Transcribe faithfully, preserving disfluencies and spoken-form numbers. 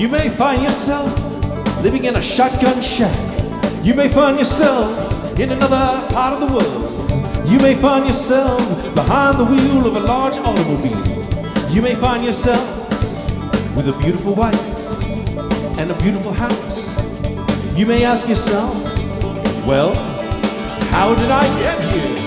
You may find yourself living in a shotgun shack. You may find yourself in another part of the world. You may find yourself behind the wheel of a large automobile. You may find yourself with a beautiful wife and a beautiful house. You may ask yourself, well, how did I get here?